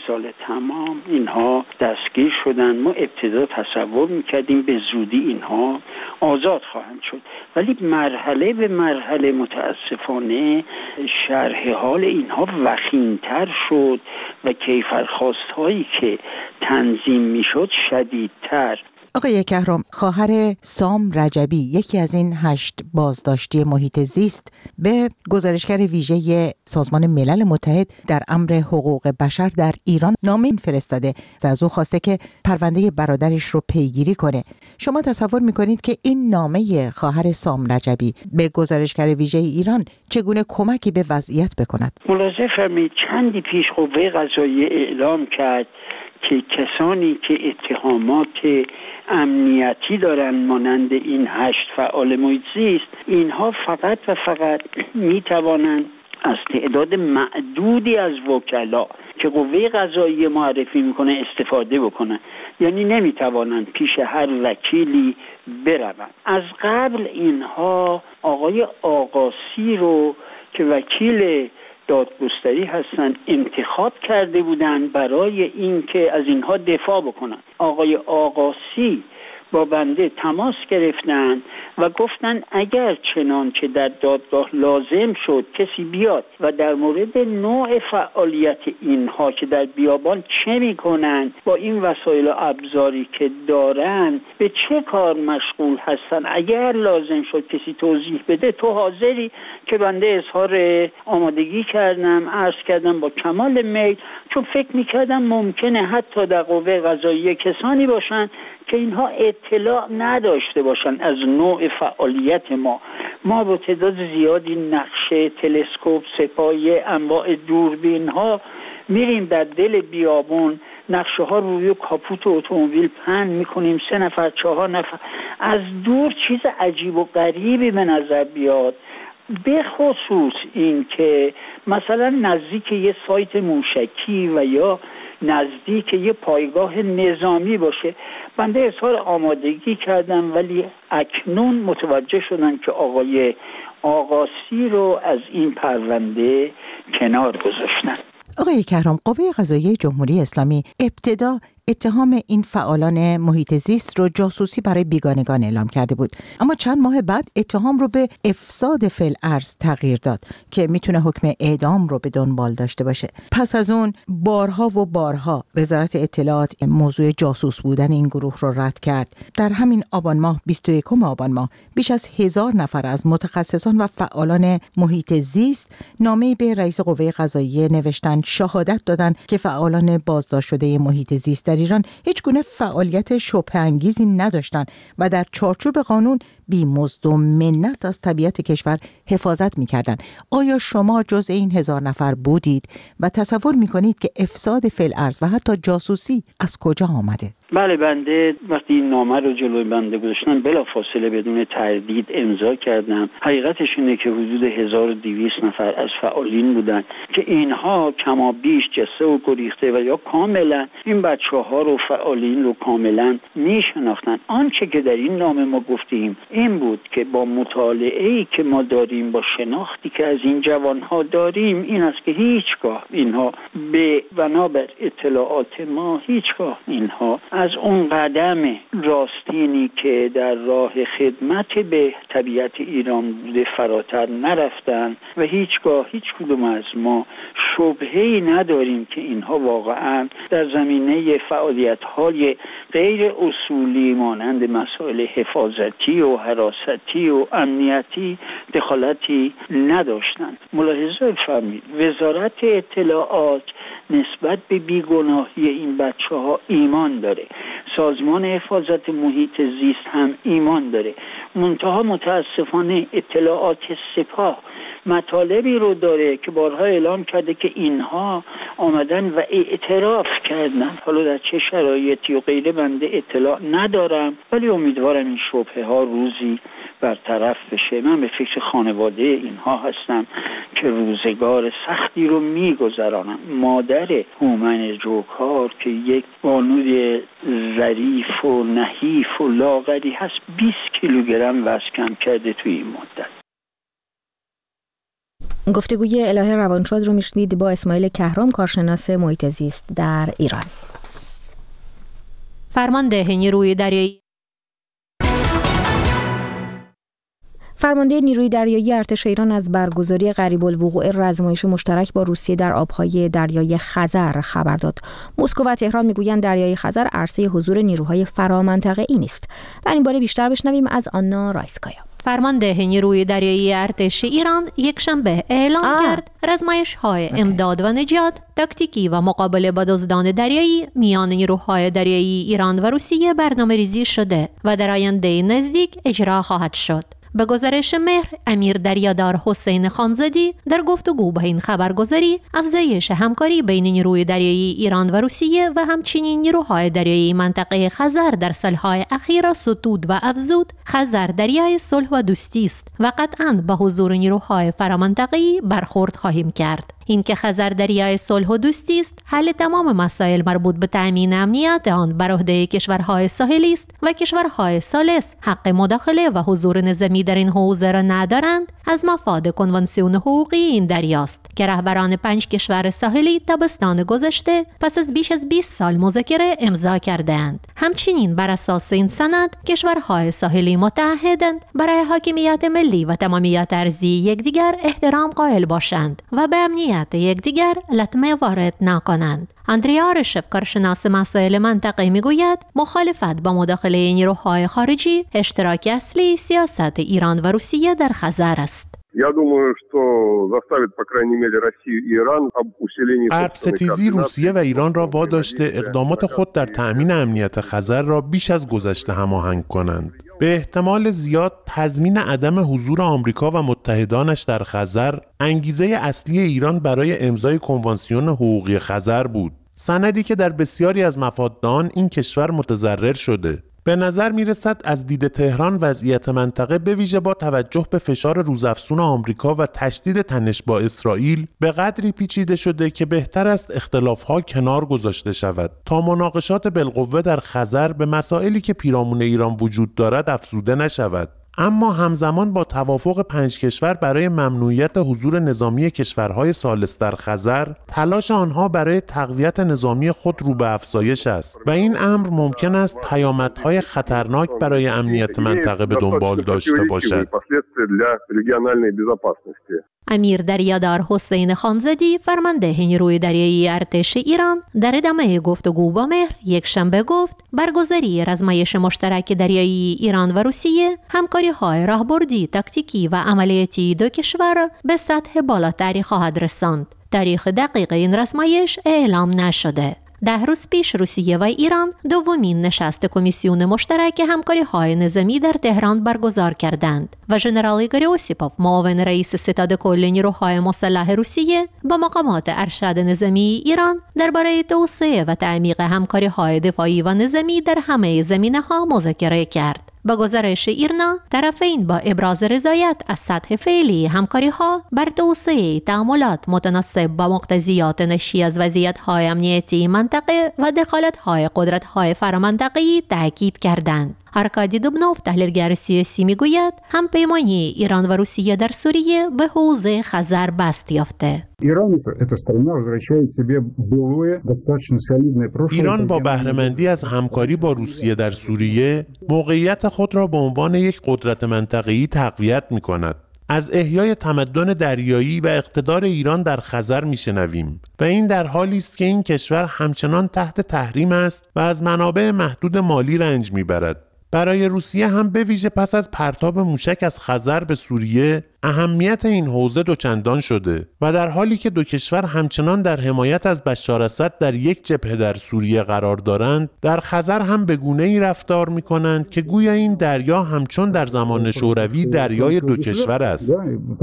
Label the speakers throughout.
Speaker 1: سال تمام اینها دستگیر شدن. ما ابتدا تصور میکردیم به زودی اینها آزاد خواهند شد، ولی مرحله به مرحله متاسفانه شرح حال اینها وخیم‌تر شد و کیفرخواست‌هایی که تنظیم میشد شدیدتر.
Speaker 2: آقای کهرام، خواهر سام رجبی، یکی از این 8 بازداشتی محیط زیست، به گزارشگر ویژه سازمان ملل متحد در امر حقوق بشر در ایران نامه فرستاده و از او خواسته که پرونده برادرش رو پیگیری کنه. شما تصور میکنید که این نامه خواهر سام رجبی به گزارشگر ویژه ایران چگونه کمکی به وضعیت بکند؟
Speaker 1: ملاحظه فرمایید چندی پیش قوه قضاییه اعلام کرد که کسانی که اتهامات امنیتی دارن مانند این 8 فعال محیط زیست، اینها فقط و فقط میتوانند از تعداد معدودی از وکلا که قوه قضاییه معرفی میکنه استفاده بکنن، یعنی نمیتوانند پیش هر وکیلی بروند. از قبل اینها آقای آقاسی رو که وکیل دادگستری هستند انتخاب کرده بودند برای اینکه از اینها دفاع بکنن. آقای آقاسی با بنده تماس گرفتن و گفتن اگر چنان که در دادگاه لازم شد کسی بیاد و در مورد نوع فعالیت اینها که در بیابان چه میکنن، با این وسایل و ابزاری که دارن به چه کار مشغول هستن، اگر لازم شد کسی توضیح بده تو حاضری؟ که بنده اظهار آمادگی کردم، عرض کردم با کمال میل، چون فکر میکردم ممکنه حتی در قوه قضاییه کسانی باشن که اینها اطلاع نداشته باشن از نوع فعالیت ما با تعداد زیادی نقشه، تلسکوپ، سپایه، انواع دوربین ها میریم در دل بیابون، نقشه ها روی کاپوت اتومبیل پهن میکنیم، 3 نفر 4 نفر، از دور چیز عجیب و غریبی به نظر بیاد، به خصوص این که مثلا نزدیک یه سایت موشکی و یا نزدیک یه پایگاه نظامی باشه. بنده اظهار آمادگی کردم ولی اکنون متوجه شدن که آقای آقاسی رو از این پرونده کنار گذاشتن.
Speaker 2: آقای کهرام، قوه قضاییه جمهوری اسلامی ابتدا اتهام این فعالان محیط زیست رو جاسوسی برای بیگانگان اعلام کرده بود، اما چند ماه بعد اتهام رو به افساد فی‌الارض تغییر داد که میتونه حکم اعدام رو به دنبال داشته باشه. پس از اون بارها و بارها وزارت اطلاعات موضوع جاسوس بودن این گروه رو رد کرد. در همین آبان ماه 21 آبان ماه بیش از 1000 نفر از متخصصان و فعالان محیط زیست نامه‌ای به رئیس قوه قضاییه نوشتن، شهادت دادن که فعالان بازداشت شده محیط زیست در ایران هیچ گونه فعالیت شبه‌انگیزی نداشتند و در چارچوب قانون بی مزد و منت از طبیعت کشور حفاظت می‌کردند. آیا شما جزء این 1000 نفر بودید و تصور می‌کنید که افساد فی‌الارض و حتی جاسوسی از کجا آمده؟
Speaker 1: بله، بنده وقتی این نامه رو جلوی بنده گذاشتن بلافاصله بدون تردید امضا کردم. حقیقتش اینه که حدود 1200 نفر از فعالین بودن که اینها کما بیش جسه و گریخته و یا کاملا این بچه‌ها رو فعالین رو کاملا میشناختن. آنچه که در این نامه ما گفتیم این بود که با مطالعه‌ای که ما داریم، با شناختی که از این جوانها داریم، این است که هیچگاه اینها به بنابر اطلاعات ما هیچگاه اینها از اون قدم راستینی که در راه خدمت به طبیعت ایران بوده فراتر نرفتن و هیچگاه هیچ کدوم از ما شبهه‌ای نداریم که اینها واقعا در زمینه فعالیت‌های غیر اصولی مانند مسائل حفاظتی و حراستی و امنیتی دخالتی نداشتند. ملاحظه فرمایید وزارت اطلاعات نسبت به بیگناهی این بچه‌ها ایمان داره، سازمان حفاظت محیط زیست هم ایمان داره، منتها متاسفانه اطلاعات سپاه مطالبی رو داره که بارها اعلام کرده که اینها آمدن و اعتراف کردن. حالا در چه شرایطی و غیره بنده اطلاع ندارم، ولی امیدوارم این شبهه ها روزی برطرف بشه. من به فکر خانواده اینها هستم که روزگار سختی رو میگذرانم. مادر هومن جوکار که یک بانوی ظریف و نحیف و لاغری هست 20 کیلوگرم وزن کم کرده توی این مدت.
Speaker 3: گفتگوی الهه روانشاد رو میشنید با اسماعیل کهرام، کارشناس محیط زیست در ایران.
Speaker 4: فرمانده نیروی دریایی
Speaker 3: فرمانده نیروی دریایی ارتش ایران از برگزاری قریب الوقوع رزمایش مشترک با روسیه در آبهای دریای خزر خبر داد. مسکو و تهران میگویند دریای خزر عرصه حضور نیروهای فرامنطقه‌ای نیست. در این باره بیشتر بشنویم از آنا رایسکایا.
Speaker 4: فرمانده نیروی دریایی ارتش ایران یکشنبه اعلام کرد رزمایش‌های امداد و نجات، تاکتیکی و مقابله با دزدان دریایی میان نیروهای دریایی ایران و روسیه برنامه‌ریزی شده و در آینده نزدیک اجرا خواهد شد. به گزارش مهر، امیر دریادار حسین خانزادی در گفتگو با این خبرگزاری افزایش همکاری بین نیروی دریایی ایران و روسیه و همچنین نیروهای دریایی منطقه خزر در سالهای اخیر ستود و افزود خزر دریای صلح و دوستی است و قطعاً با حضور نیروهای فرامنطقه‌ای برخورد خواهیم کرد. این که خزر دریای صلح و دوستی است، حل تمام مسائل مربوط به تأمین امنیت آن بر عهده کشورهای ساحلی است و کشورهای ثالث حق مداخله و حضور نظامی در این حوزه را ندارند. از مفاد کنوانسیون حقوقی این دریاست که رهبران 5 کشور ساحلی تابستان گذشته پس از بیش از 20 سال مذاکره امضا کردند. همچنین بر اساس این سند کشورهای ساحلی متعهدند برای حاکمیت ملی و تمامیت ارضی یکدیگر احترام قائل باشند و به امنیت یکدیگر لطمه وارد نکنند. اندریا آرشف، کارشناس مسائل منطقه، میگوید مخالفت با مداخله نیروهای خارجی اشتراک اصلی سیاست ایران و روسیه در خزر است.
Speaker 5: غرب ستیزی روسیه و ایران را واداشته اقدامات خود در تأمین امنیت خزر را بیش از گذشته هماهنگ کنند. به احتمال زیاد تضمین عدم حضور آمریکا و متحدانش در خزر انگیزه اصلی ایران برای امضای کنوانسیون حقوقی خزر بود، سندی که در بسیاری از مفادان این کشور متضرر شده. به نظر می رسد از دید تهران وضعیت منطقه به ویژه با توجه به فشار روزافزون آمریکا و تشدید تنش با اسرائیل به قدری پیچیده شده که بهتر است اختلاف‌ها کنار گذاشته شود تا مناقشات بالقوه در خزر به مسائلی که پیرامون ایران وجود دارد افزوده نشود. اما همزمان با توافق 5 کشور برای ممنوعیت حضور نظامی کشورهای ثالث در خزر، تلاش آنها برای تقویت نظامی خود رو به افزایش است و این امر ممکن است پیامدهای خطرناک برای امنیت منطقه به دنبال داشته باشد.
Speaker 4: امیر دریادار حسین خانزادی، فرمانده نیروی دریایی ارتش ایران، در ادامه گفتگو با مهر یکشنبه گفت برگزاری رزمایش مشترک دریایی ایران و روسیه همکاری‌های راهبردی، تاکتیکی و عملیاتی دو کشور به سطح بالاتری خواهد رساند. تاریخ دقیق این رزمایش اعلام نشده. 10 روز پیش روسیه و ایران دومین نشست کمیسیون مشترک همکاری‌های نظامی در تهران برگزار کردند و ژنرال ایگور اوسیپوف، معاون رئیس ستاد کل نیروهای مسلح روسیه، با مقامات ارشد نظامی ایران درباره توسعه و تعمیق همکاری‌های دفاعی و نظامی در همه زمینه‌ها مذاکره کرد. با گزارش ایرنا، طرفین با ابراز رضایت از سطح فعلی همکاری‌ها بر توسعه تعاملات متناسب با مقتضیات ناشی از وضعیت‌های امنیتی منطقه و دخالت‌های قدرت‌های فرامنطقه‌ای تاکید کردند. آرکادی دوبنوف، تحلیلگر سیاسی، میگوید همپیمانی ایران و روسیه در سوریه به حوزه خزر بست یافته.
Speaker 5: ایران با بهره‌مندی از همکاری با روسیه در سوریه موقعیت خود را به عنوان یک قدرت منطقه‌ای تقویت می‌کند. از احیای تمدن دریایی و اقتدار ایران در خزر میشنویم و این در حالی است که این کشور همچنان تحت تحریم است و از منابع محدود مالی رنج میبرد. برای روسیه هم به ویژه پس از پرتاب موشک از خزر به سوریه اهمیت این حوزه دوچندان شده و در حالی که دو کشور همچنان در حمایت از بشار اسد در یک جبهه در سوریه قرار دارند، در خزر هم به گونه‌ای رفتار می‌کنند که گویا این دریا همچون در زمان شوروی دریای دو کشور است.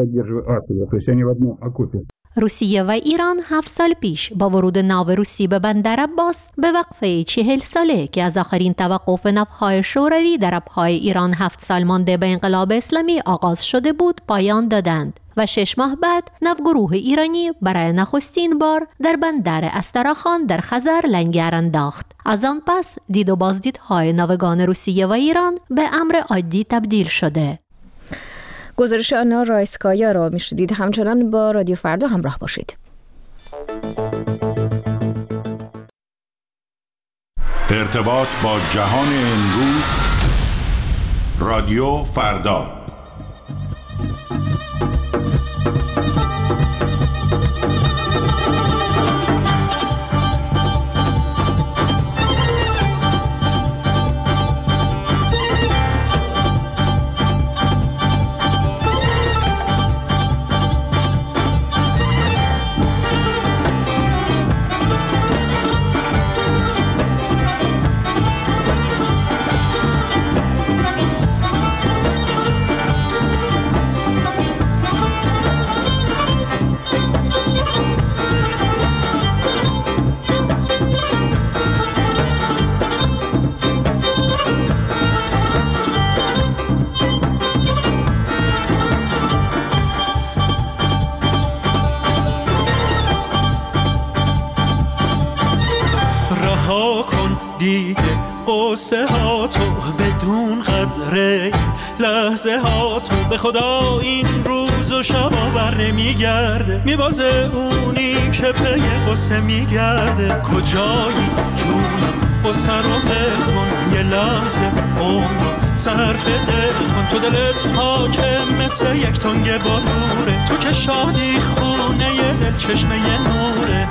Speaker 4: روسیه و ایران 7 سال پیش با ورود ناو روسی به بندر عباس به وقفه 40 ساله که از آخرین توقف نفت‌های شوروی در آب‌های ایران 7 سال مانده به انقلاب اسلامی آغاز شده بود پایان دادند و 6 ماه بعد ناوگروه ایرانی برای نخستین بار در بندر استراخان در خزر لنگر انداخت. از آن پس دید و بازدیدهای ناوگان روسیه و ایران به امر عادی تبدیل شده.
Speaker 3: گزارش آنا رایسکایا را میشنیدید. همچنان با رادیو فردا همراه باشید.
Speaker 6: ارتباط با جهان امروز، رادیو فردا.
Speaker 7: قصه ها تو بدون قدره، لحظه ها تو به خدا این روز و شب بر نمیگرده، میبازه اونی که پی قصه میگرده. کجایی جونم قصه رو ول کن، یه لحظه عمر صرف دل کن. تو دلت پاکه مثل یک تنگ بلوره، تو که شادی خونه یه دل چشمه یه نوره.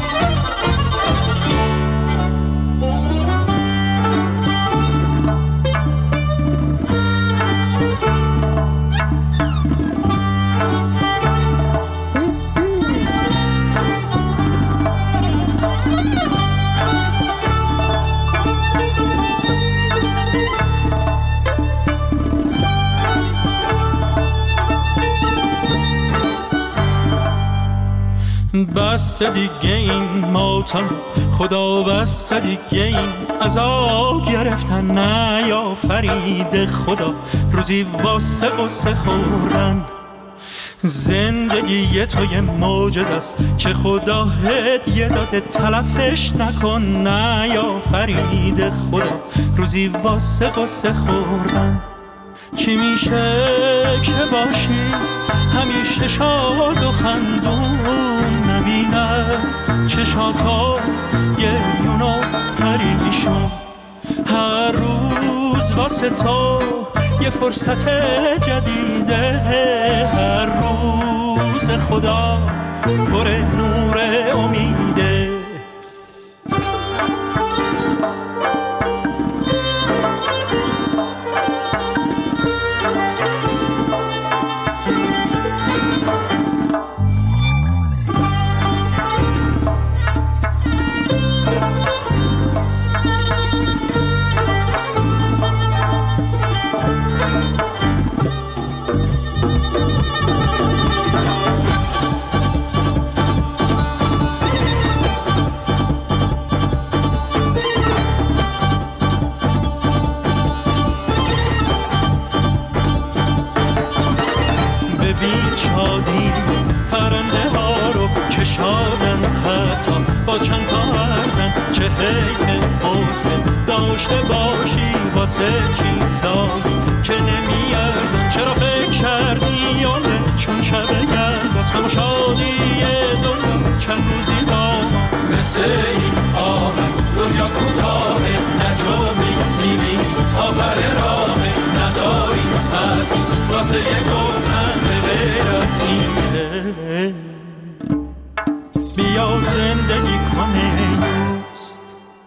Speaker 7: بس دیگه این ماتم خدا، بس دیگه این عذاب گرفتن نیافرید خدا، روزی واسه قصه خوردن. زندگی تو یه معجزه است که خدا هدیه داده، تلفش نکن نیافرید خدا، روزی واسه قصه خوردن. چی میشه که باشی همیشه شاد و خندون، نبینم چشاتا گریون و پریشون، هر روز واسه تو یه فرصت جدیده، هر روز خدا پر نور امیده. با چند تا ارزن چه حیف حسن داشته باشی واسه چیزایی که نمیارزن. چرا فکر کردی یادت چون شب گرد از غم و شادی دنیا چند روزی داماز، مثل این آهنگ دنیا کوتاهه نجومی میبینی آخر راهه، نداری حرفی واسه گفتن به غیر از این بیا زندگی کنه دوست.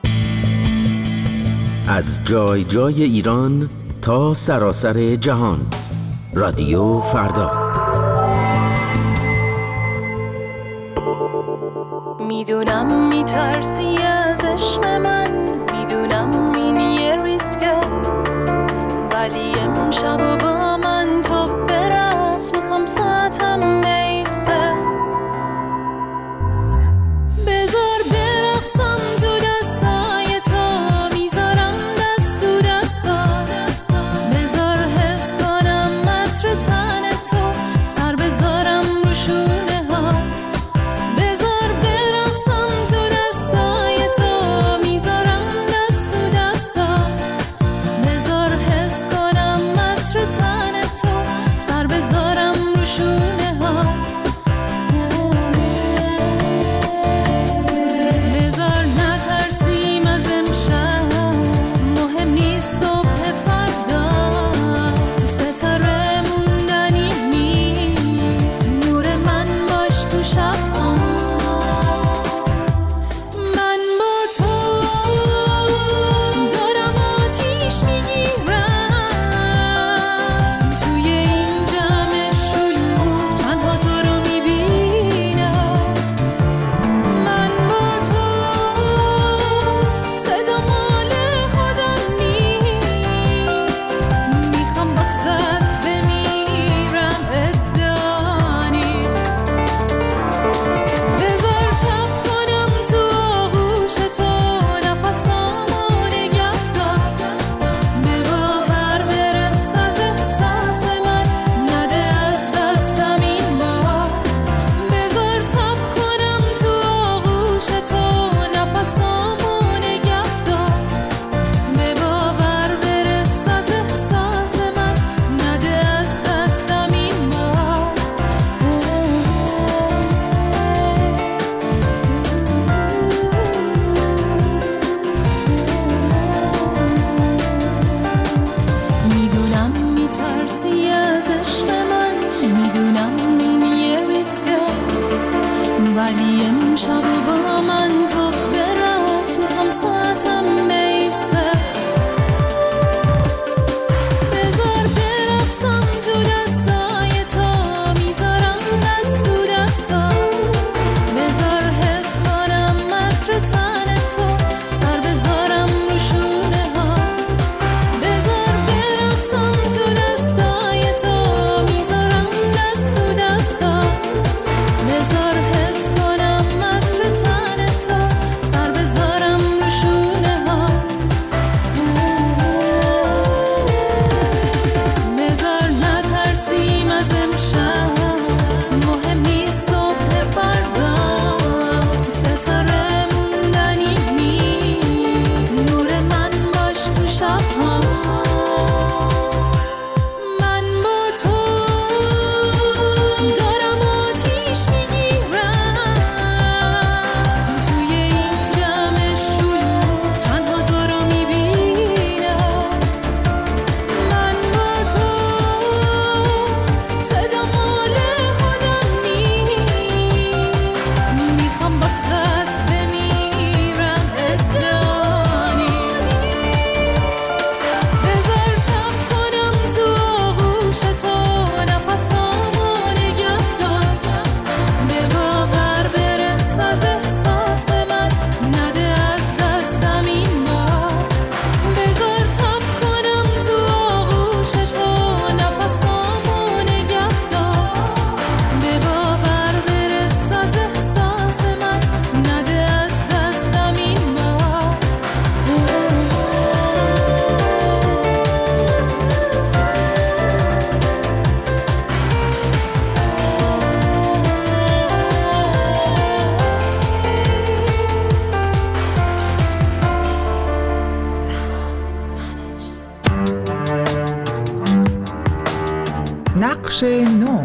Speaker 8: از جای جای ایران تا سراسر جهان، رادیو فردا.
Speaker 9: میدونم میترسی از عشق من، میدونم این یه ریسکه، ولی امشب با من تو برقص، میخوام ساعتم میسته. بذار برقصم تو دستای تو، میذارم دست تو دستات، بذار حس کنم عطر تن تو، سر بذارم رو شونه هات. بذار برقصم تو دستای تو، میذارم دست تو دستات، بذار حس کنم عطر
Speaker 10: بخش نو.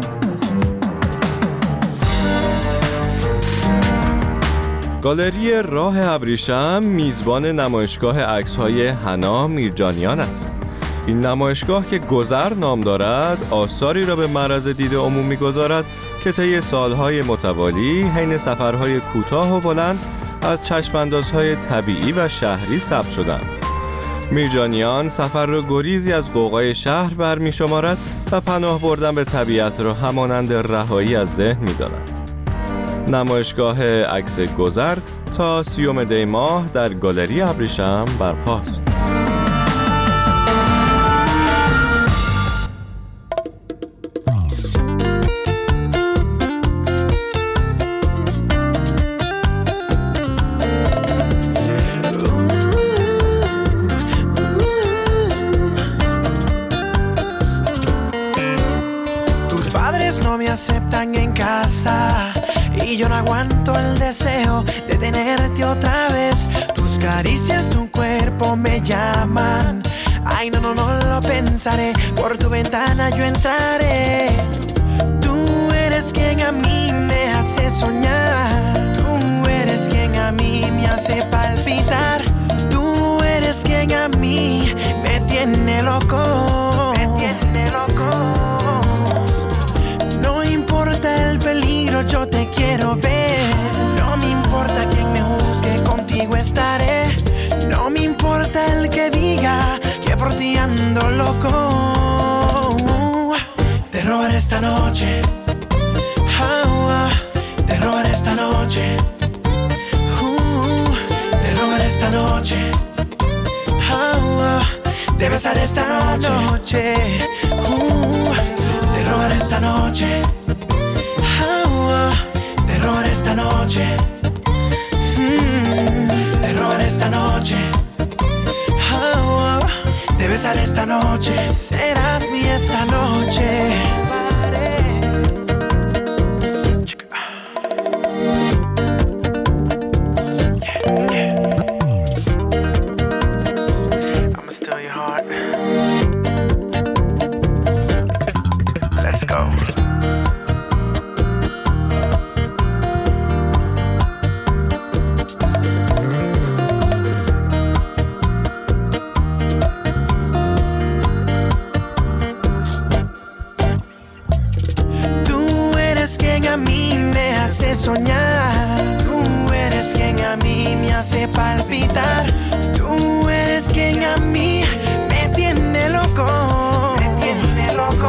Speaker 11: گالری راه ابریشم میزبان نمایشگاه عکس‌های حنا میرجانیان است. این نمایشگاه که گذر نام دارد، آثاری را به معرض دید عموم می‌گذارد که طی سالهای متوالی حین سفرهای کوتاه و بلند از چشم‌اندازهای طبیعی و شهری ثبت شدند. میرجانیان سفر را گریزی از غوغای شهر برمی‌شمارد و پناه بردن به طبیعت را همانند رهایی از ذهن می‌داند. نمایشگاه عکس گذر تا 30 دی ماه در گالری ابریشم برپاست.
Speaker 12: Aceptan en casa y yo no aguanto el deseo de tenerte otra vez. Tus caricias, tu cuerpo me llaman. Ay, no, no, no lo pensaré. Por tu ventana yo entraré. Tú eres quien a mí me hace soñar. Tú eres quien a mí me hace palpitar. Tú eres quien a mí me tiene loco. Me tiene loco. El peligro, yo te quiero ver. No me importa quién me juzgue, contigo estaré. No me importa el que diga que por ti ando loco. Te robaré esta noche. Te robaré esta noche. Te robaré esta noche. Te besaré esta noche. Te robaré esta noche. Te robaré esta noche. Te robaré esta noche. Te besaré esta noche. Serás mi esta noche. I'ma steal your heart. Let's go. Soñar, tú eres quien a mí me hace palpitar, tú eres quien a mí me tiene loco, me tiene loco.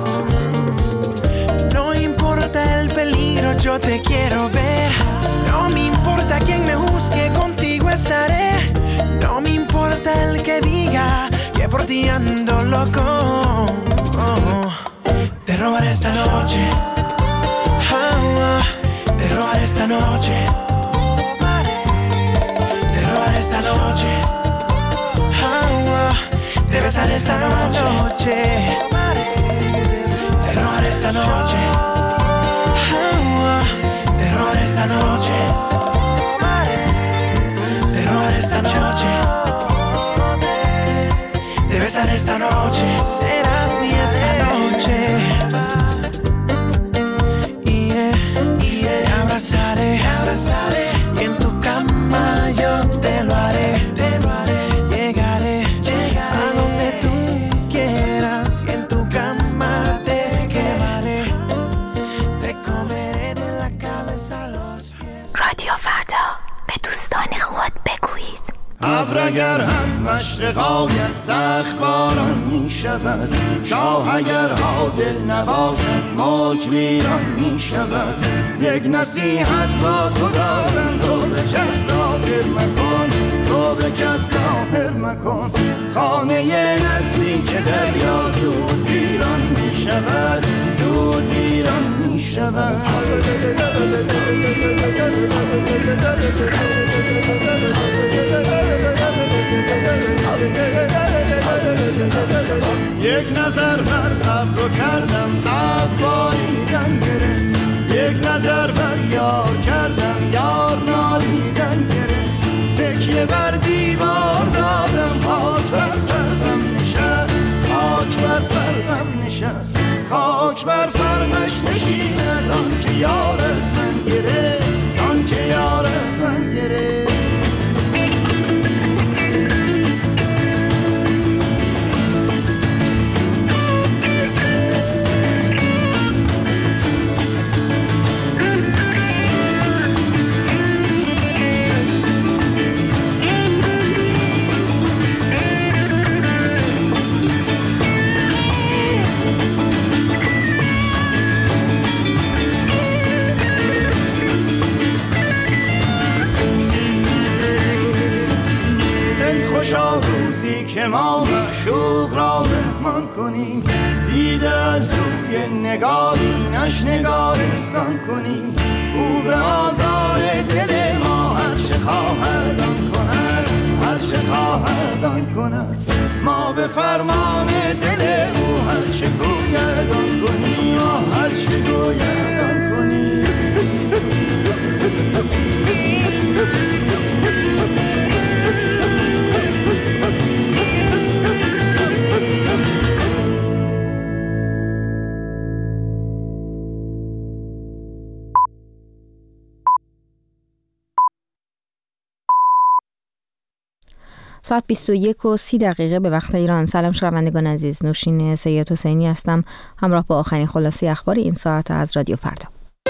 Speaker 12: No importa el peligro, yo te quiero ver. No me importa quién me juzgue, contigo estaré. No me importa el que diga que por ti ando loco. Te robaré esta noche. Te robaré esta noche. Te robaré esta noche. Te besaré esta noche. Te robaré esta noche. Te robaré esta noche. Te robaré esta noche. Te besaré esta noche. Serás mi esta noche. Abrazaré y en tu cama yo te lo haré, llegaré a donde tú quieras y en tu cama te quedaré, te comeré de la cabeza a los pies.
Speaker 13: رادیو فردا به دوستان خود بگویید.
Speaker 14: ابر اگر از مشرقایت سخت باران می شود، شاه اگر عادل نباشد ملک ویران می شود. یک نصیحت با تو دارم، تو به کس ظاهر مکن، تو به کس ظاهر مکن. خانه نزدیک دریا زود ویران می شود، زود ویران می شود. یک نظر بر ابرو کردم، لب باریدن گرفت. یک نظر بر یار کردم، یار نالیدن گرفت. تکیه بر دیوار دادم، خاک بر فرقم نشست، خاک بر فرقم نشست. خاک بر فرقش نشیند آن که یار از من گرفت، آن که یار از من گرفت. خوشا روزی که ما معشوق را مهمان کنیم، دیده از روی نگارینش نگارستان کنیم. او به آزار دل ما هر چه خواهد آن کند، هر چه خواهد آن کند. ما به فرمان دل او هر چه گوید آن کنیم، هر چه گوید آن کنیم.
Speaker 3: ساعت 21:30 به وقت ایران. سلام شنوندگان عزیز، نوشین سید حسینی هستم، همراه با آخرین خلاصه اخبار این ساعت از رادیو فردا.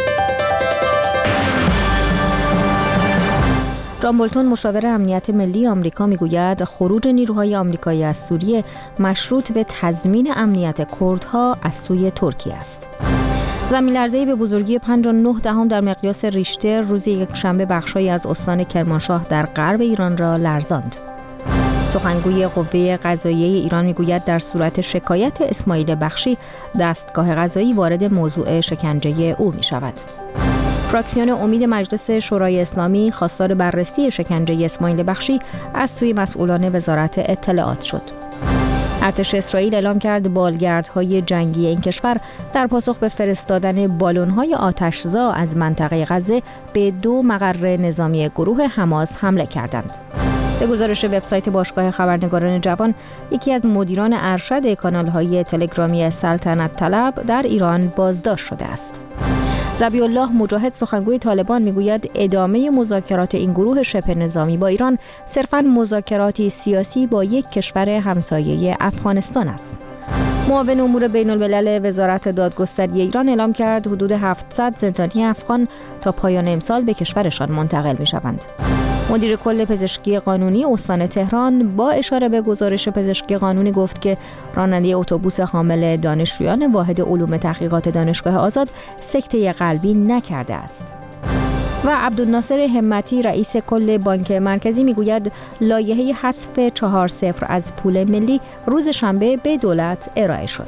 Speaker 3: جان بولتون مشاور امنیت ملی آمریکا میگوید خروج نیروهای آمریکایی از سوریه مشروط به تضمین امنیت کردها از سوی ترکیه است. زمین لرزه‌ای به بزرگی 5.9 در مقیاس ریشتر روز یکشنبه بخش‌هایی از استان کرمانشاه در غرب ایران را لرزاند. سخنگوی قوه قضاییه ایران میگوید در صورت شکایت اسماعیل بخشی دستگاه قضایی وارد موضوع شکنجه او می شود. فراکسیون امید مجلس شورای اسلامی خواستار بررسی شکنجه اسماعیل بخشی از سوی مسئولان وزارت اطلاعات شد. ارتش اسرائیل اعلام کرد بالگردهای جنگی این کشور در پاسخ به فرستادن بالون‌های آتشزا از منطقه غزه به 2 مقر نظامی گروه حماس حمله کردند. به گزارش وبسایت باشگاه خبرنگاران جوان، یکی از مدیران ارشد کانال‌های تلگرامی سلطنت طلب در ایران بازداشت شده است. ذبیح الله مجاهد سخنگوی طالبان میگوید ادامه مذاکرات این گروه شبه نظامی با ایران صرفاً مذاکراتی سیاسی با یک کشور همسایه افغانستان است. معاون امور بین الملل وزارت دادگستری ایران اعلام کرد حدود 700 زندانی افغان تا پایان امسال به کشورشان منتقل می‌شوند. مدیر کل پزشکی قانونی استان تهران با اشاره به گزارش پزشکی قانونی گفت که راننده اتوبوس حامل دانشجویان واحد علوم تحقیقات دانشگاه آزاد سکته قلبی نکرده است. و عبدالناصر همتی رئیس کل بانک مرکزی میگوید لایحه حذف 4-0 از پول ملی روز شنبه به دولت ارائه شد.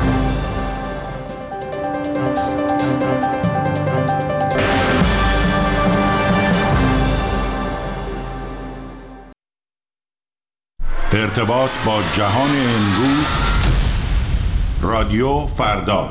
Speaker 6: ارتباط با جهان امروز، رادیو فردا.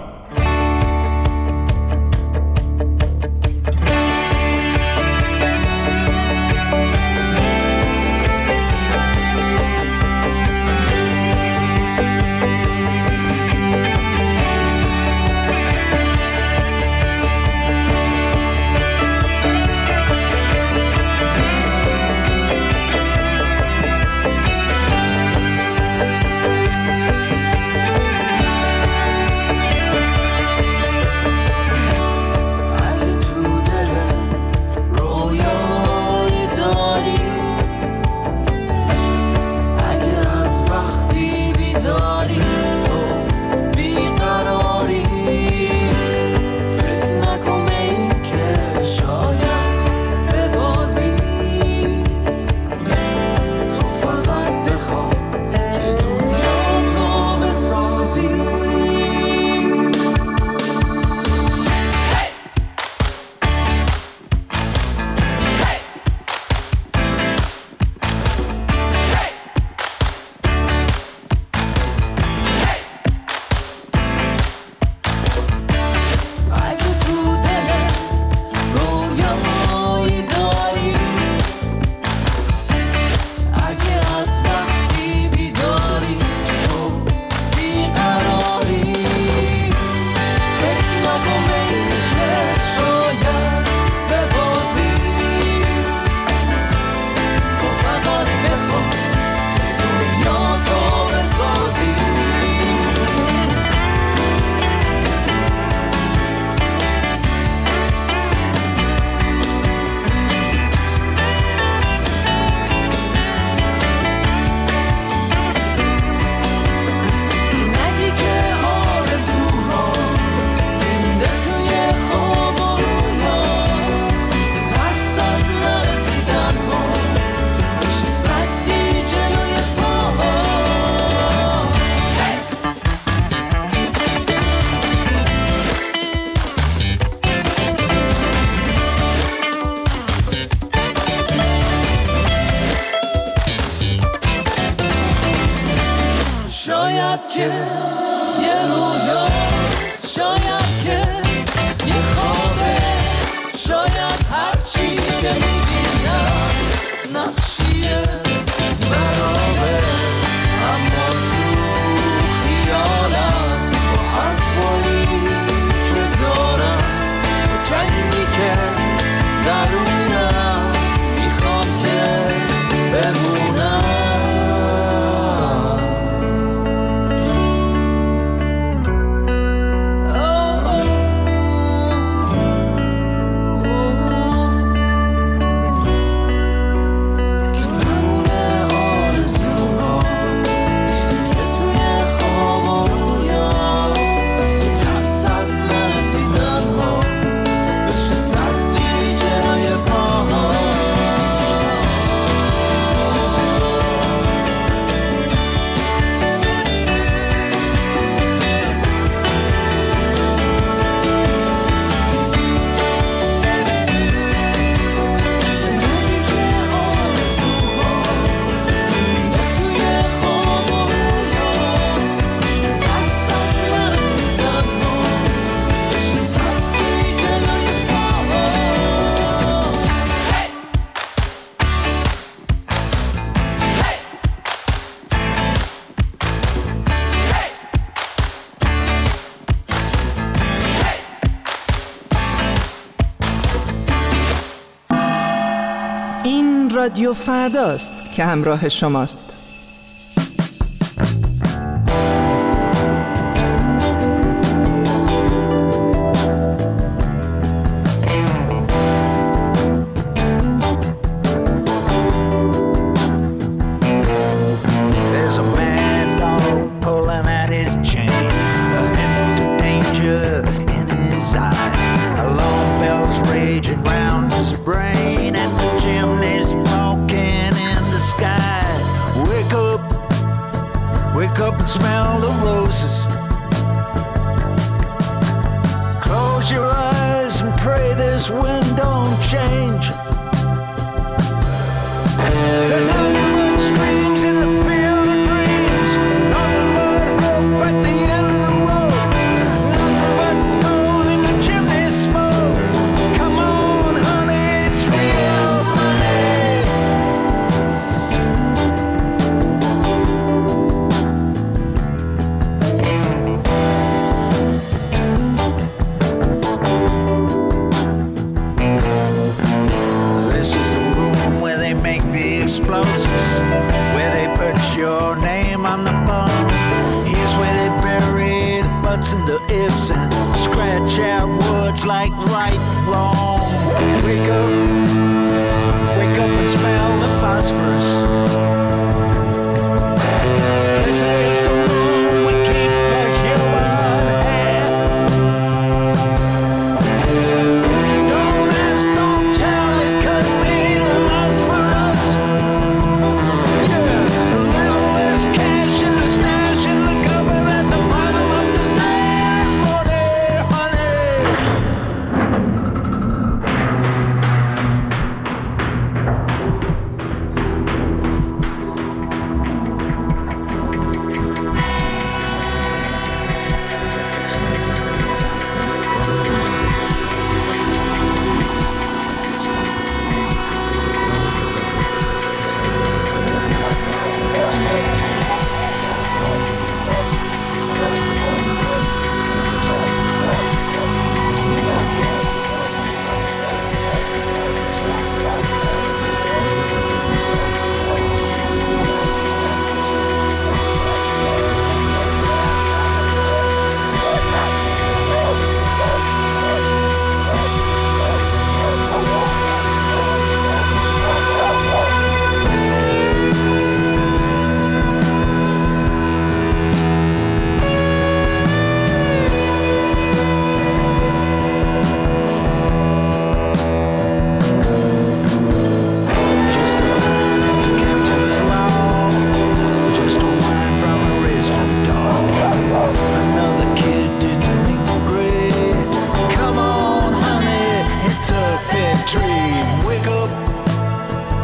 Speaker 9: شاید که یه رویاست، شاید که یه خوابه، شاید هرچی که میبینم نقشیه برابه، اما تو خیالم با حرفایی که دارم با جنگی که درونم میخوام که بمونم.
Speaker 10: رادیو فرداست که همراه شماست.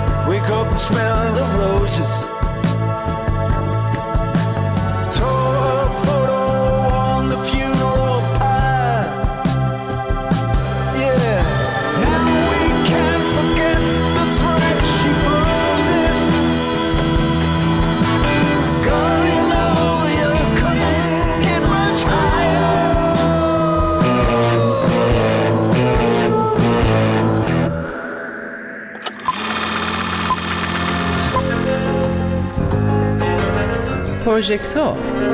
Speaker 14: Smell the roses. Throw
Speaker 10: پروژکتور.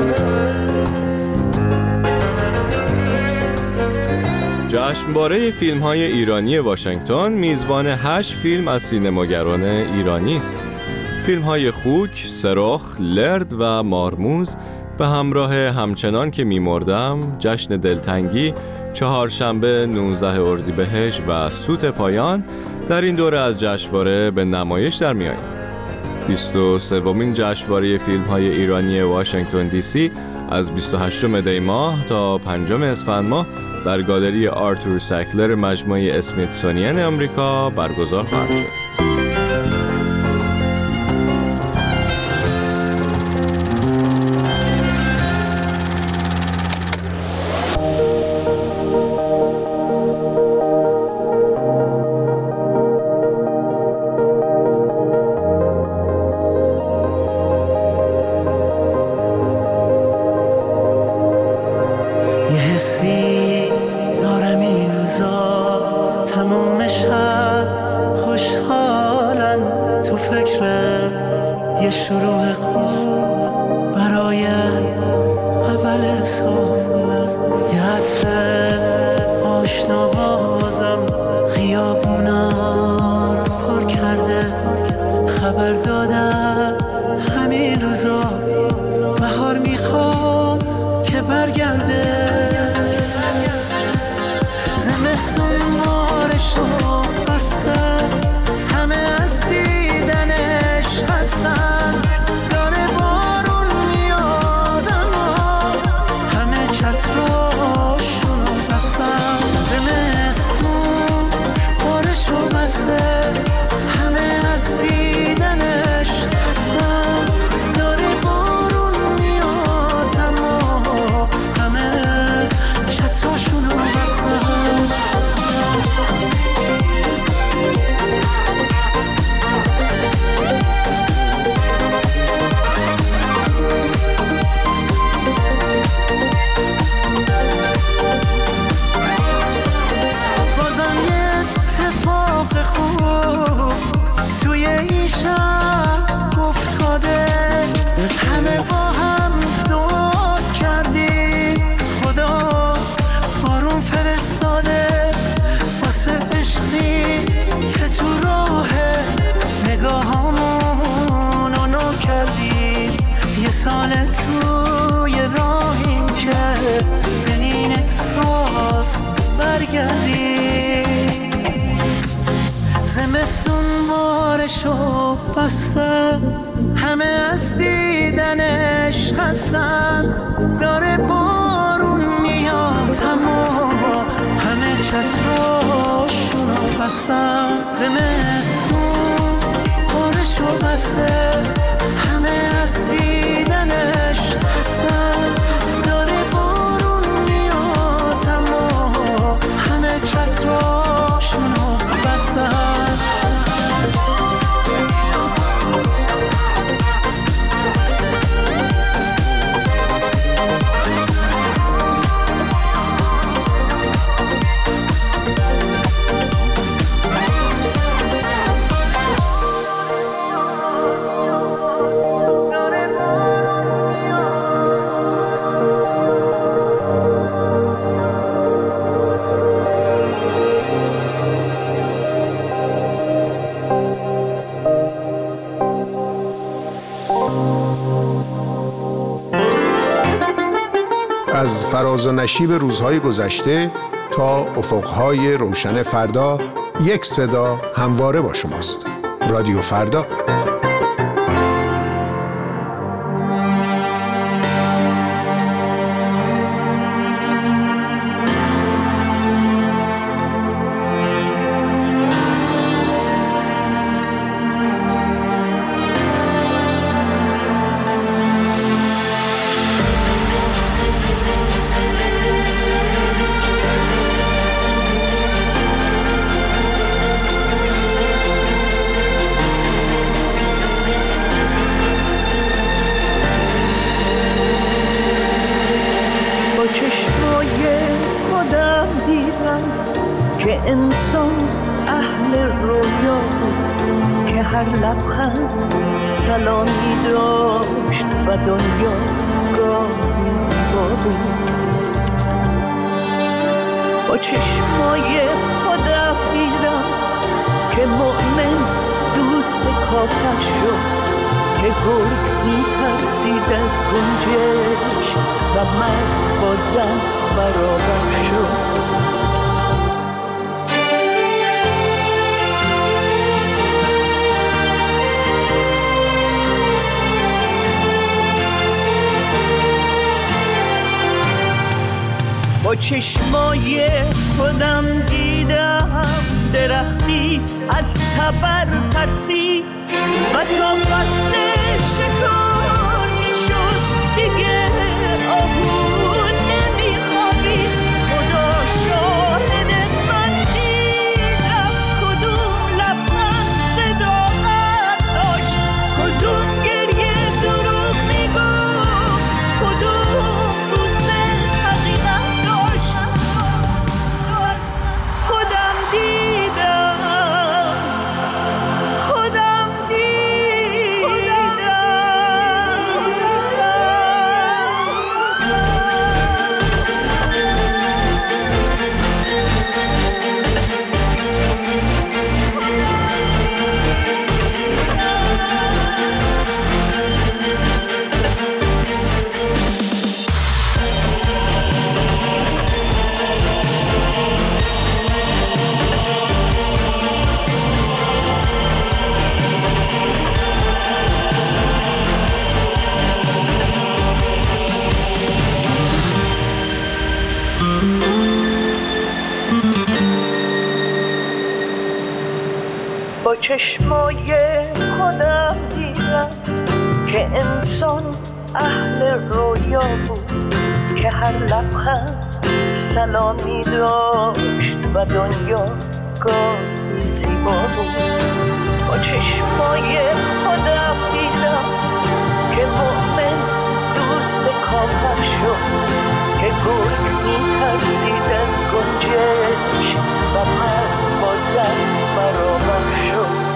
Speaker 11: جشنواره فیلم‌های ایرانی واشنگتن میزبان 8 فیلم از سینماگران ایرانی است. فیلم‌های خوک، سرخ، لرد و مارموز به همراه همچنان که می‌مردم، جشن دلتنگی، چهارشنبه 19 اردیبهشت و سوت پایان در این دوره از جشنواره به نمایش در می‌آیند. 23مین جشنواره فیلم‌های ایرانی واشنگتن دی سی از 28 دی ماه تا 5 اسفند ماه در گالری آرتور سکلر مجموعه اسمیتسونین آمریکا برگزار خواهد شد.
Speaker 12: یه شروع خوب برای اول سالم، یه عطر آشنا بازم خیابونا رو پر کرده. خبر دادم همین روزا بهار میخواد که برگرده. زمستون مارشو بسته، همه از دیدنش خستن. داره بارون میاد اما همه چتراشونو بستن. زمستون مارشو بسته، همه از دیدنش خستن. داره بارون میاد اما همه چتراشونو بستن. همه با هم دعا کردیم، خدا بارون فرستاده واسه عشقی که تو راه نگاهامونو نو کردیم. یه سال توی راهیم که به این احساس برگردیم. زمستون بارشو بسته، همه از دیدنش خستن. داره بارون میاد اما همه چتراشونو بستن. زمستون بارشو بسته، همه از دیدنش خستن. داره بارون میاد اما همه چتراشونو بستن.
Speaker 15: از فراز و نشیب روزهای گذشته تا افقهای روشن فردا، یک صدا همواره با شماست. رادیو فردا.
Speaker 16: انسان اهل رویا بود که هر لبخند سلامی داشت داشت و دنیا گاهی زیبا بود. با چشمای خودم دیدم که مؤمن دوست کافر شد، که گرگ میترسید از گنجش و مرد با زن برابر شد. با چشمای خودم دیدم درختی از تبر ترسید و تا فصل شکار میشد دیگه آهو نمیخوابید. خدا شاهد من دیدم کدوم لبخند صداقت داشت، کدوم گریه دروغ میگفت، کدوم بوسه حقیقت داشت. خودم دیدم با چشمای خودم دیدم که انسان اهل رویا بود، که هر لبخند سلامی داشت و دنیا گاهی زیبا بود. با چشمای خودم دیدم که مؤمن دوست کافر شد، که گرگ میترسید از گنجش و مرد با زن برابر شد.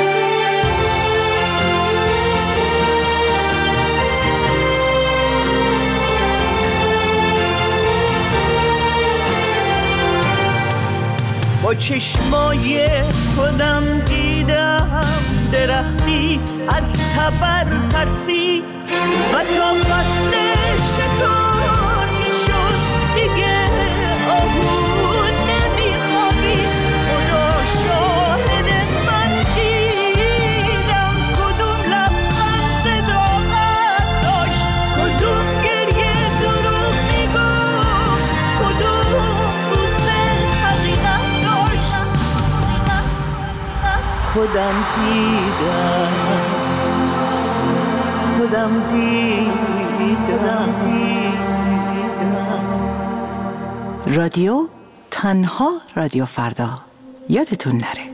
Speaker 16: با چشمای خودم دیدم درختی از تبر ترسید و تا فصل شکار میشد دیگه آهو نمیخوابید. خدا شاهد من دیدم کدوم لبخند صداقت داشت، کدوم گریه دروغ میگفت، کدوم بوسه حقیقت داشت. خودم دیدم
Speaker 2: رادیو تنها رادیو فردا، یادتون نره.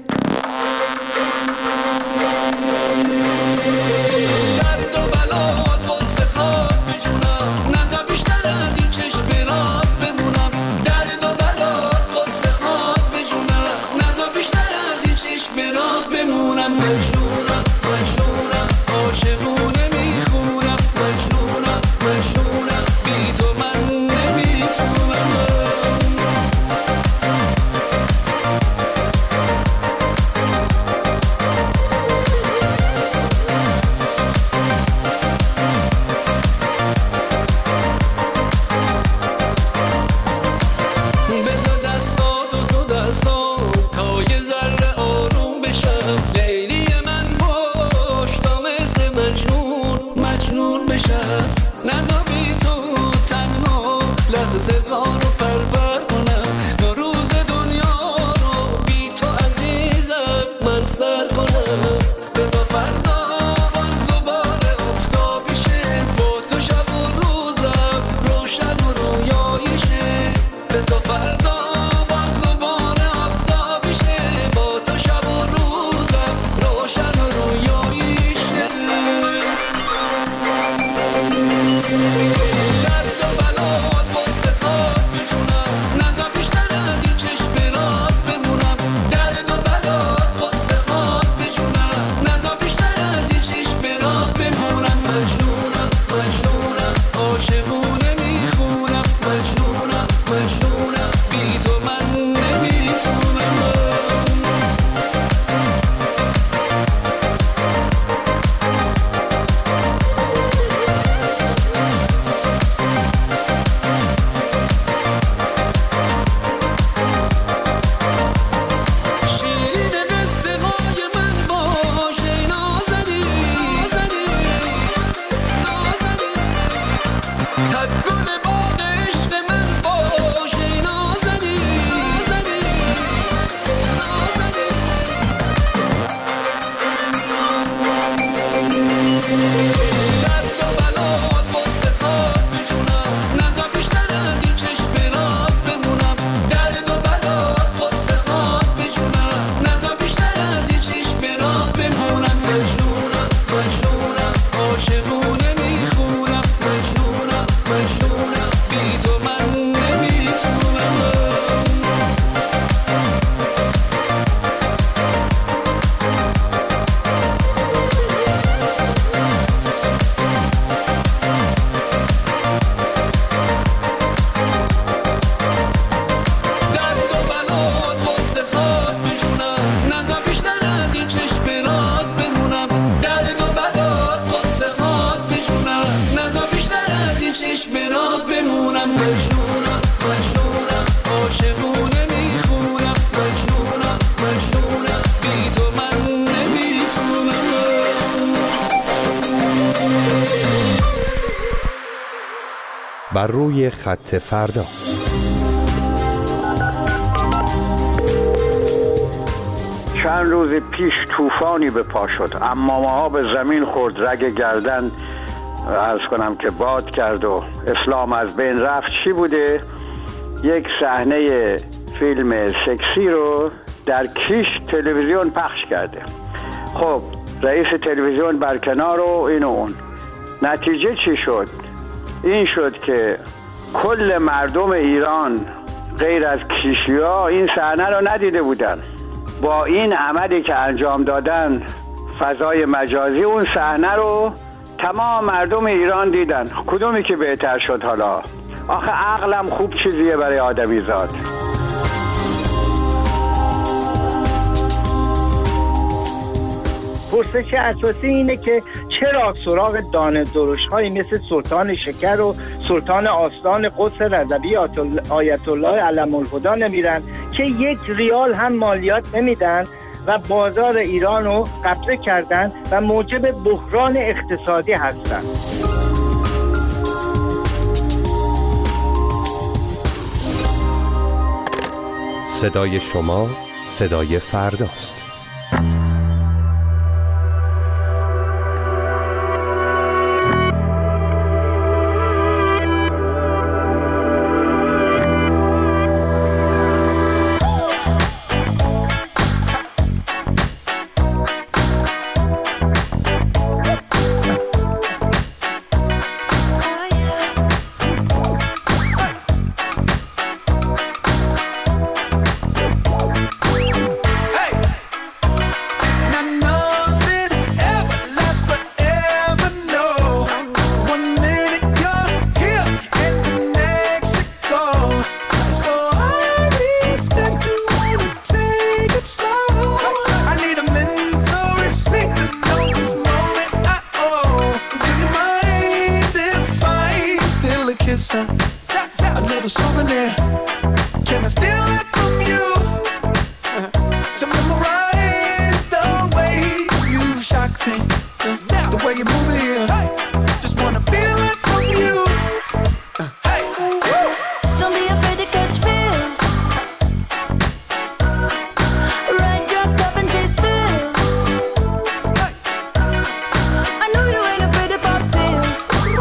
Speaker 9: درد و بلا قصه خواب بجونم، نزا بیشتر از این چشم برات بمونم. درد و بلا قصه خواب بجونم، نزا بیشتر از این چشم برات بمونم. مجنونم مجنونم عاشقونه میخونم، مجنونم مجنونم بی تو من نمیتونم. درد و بلا قصه خواب
Speaker 17: بر روی خط فردا.
Speaker 18: چند روز پیش طوفانی به پا شد، اما ما به زمین خورد، رگ گردن عرض کنم که باد کرد و اسلام از بین رفت. چی بوده؟ یک صحنه فیلم سکسی رو در کیش تلویزیون پخش کرده. خب رئیس تلویزیون برکنار و این و اون. نتیجه چی شد؟ این شد که کل مردم ایران غیر از کیشیا این صحنه رو ندیده بودن. با این عملی که انجام دادن فضای مجازی، اون صحنه رو تمام مردم ایران دیدن. کدومی که بهتر شد حالا؟ آخه عقلم خوب چیزیه برای آدمی زاد.
Speaker 19: پرسش اساسی اینه که چرا سراغ دانه درشت‌هایی مثل سلطان شکر و سلطان آستان قدس رضوی آیت الله علم الهدی نمیرن که 1 ریال هم مالیات نمیدن و بازار ایران رو قبضه کردن و موجب بحران اقتصادی هستن.
Speaker 17: صدای شما صدای فرداست.
Speaker 12: A little souvenir. Can I steal it from you? To memorize the way you shock me, the way you move it here. Just wanna feel it from you. Hey,
Speaker 13: don't be afraid to catch feels. Ride your cup and chase thrills. I know you ain't afraid to pop pills.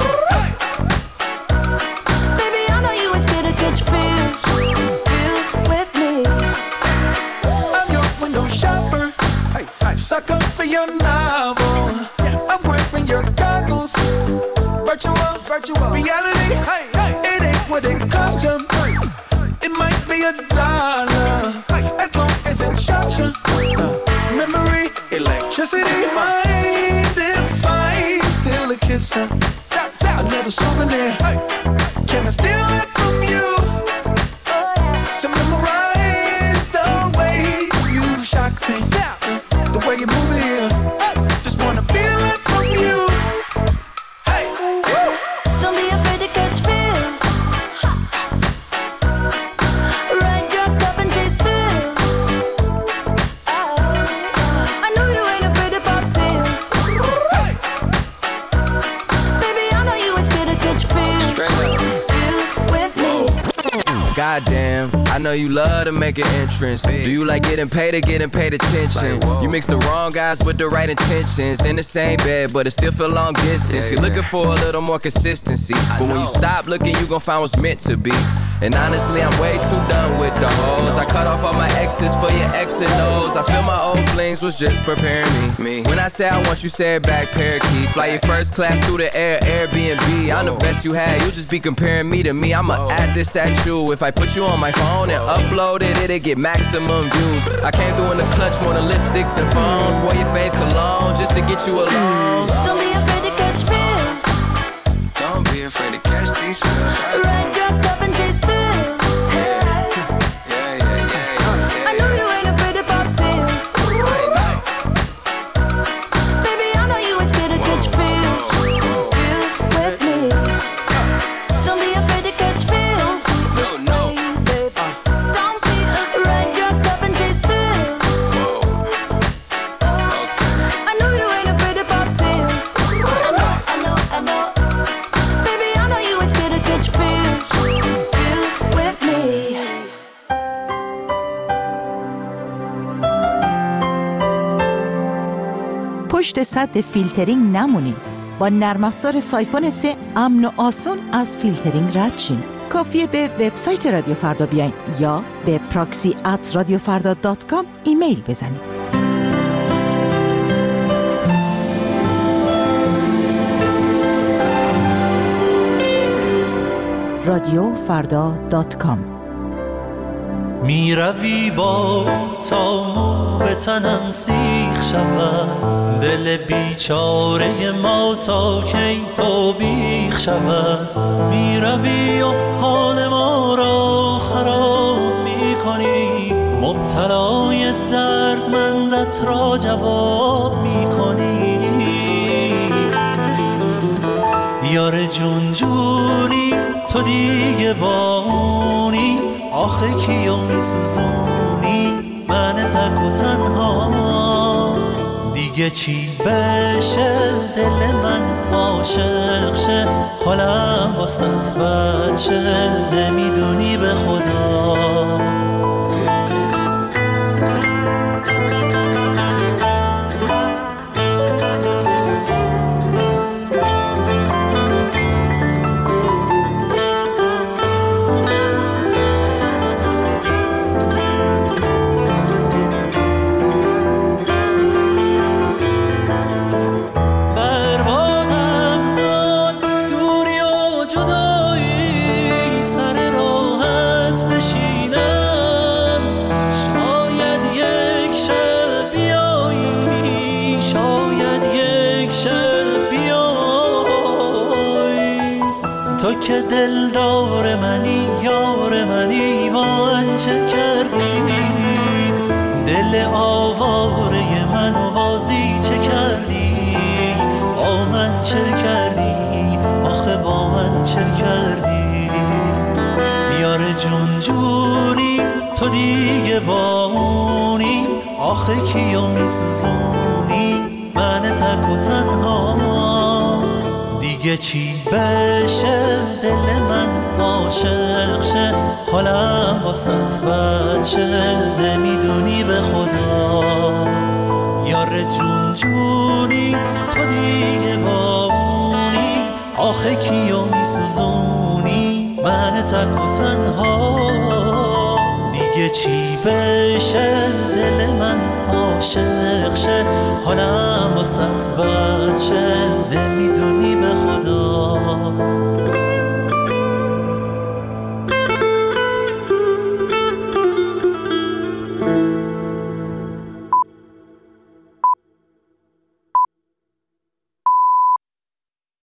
Speaker 13: Baby, I know you ain't scared to catch feels. Feels with me.
Speaker 12: I'm your window shopper. Sucker for your novel. I'm wearing your goggles. Virtual reality. It ain't what it cost you. It might be $1 as long as it shocks you. Memory, electricity, mind if I steal a kiss? A little souvenir. Can I steal it from you? To memorize the way you shock me, the way you move it here. Just wanna feel it from you. Hey,
Speaker 13: don't be afraid to catch feels. Ride your cup and chase thrills. I know you ain't afraid to pop pills. Baby, I know you ain't scared to catch feels. Feels with me.
Speaker 20: Goddamn. I know you love to make an entrance. Do you like getting paid or getting paid attention? You mix the wrong guys with the right intentions. In the same bed, but it still feel long distance. You're looking for a little more consistency, but when you stop looking, you gon' find what's meant to be. And honestly, I'm way too done with the hoes. I cut off all my exes for your X and O's. I feel my old flings was just preparing me. When I say I want you, say it back, parakeet. Fly your first class through the air, Airbnb. I'm the best you had, you just be comparing me to me. I'ma add this at you. If I put you on my phone and upload it, it'll get maximum views. I came through in the clutch, more than lipsticks and phones. Wore your fave cologne just to get you alone.
Speaker 13: Don't be afraid to catch feels.
Speaker 20: Don't be afraid to catch these feels.
Speaker 13: Ride, drop, top and chase thrills. I know you ain't afraid to pop pills. Baby, I know you ain't scared to catch feels. Feels with me. Don't be afraid to catch feels. No. Don't be afraid, drop, top and chase thrills. I know you ain't afraid to pop pills. I know. Baby, I know you ain't scared to catch feels. Feels with me.
Speaker 2: پشت سد فیلترینگ نمونین. با نرم افزار سایفون 3 امن و آسون از فیلترینگ رد شین. کافیه به وبسایت رادیو فردا بیاین یا به proxy@radiofarda.com ایمیل بزنید. radiofarda.com.
Speaker 21: می روی با تا مو به تنم سیخ شود، دل بیچاره ما تا کی تو بیخ شود. می روی و حال ما را خراب می کنی، مبتلای دردمندت را جواب می کنی. یار جون جونی تو دیگه بانی، آخه کیو میسوزونی من تک و تنها. دیگه چی بشه دل من عاشق شه، حالم واسط بچه نمیدونی به خدا. که دلدار منی یار منی، من چه کردی؟ دل آواره منو بازی چه کردی؟ با من چه کردی؟ آخه با من چه کردی؟ یار جون جونی تو دیگه بامونی، آخه کیو میسوزونی من تک و تنها. دیگه چی بشه دل من عاشق شه، حالم واسط بچه نمیدونی به خدا. یار جون جونی تو دیگه بامونی، آخه کیو میسوزونی من تک و تنها. دیگه چی بشه دل من عاشق شه، حالم واسط بچه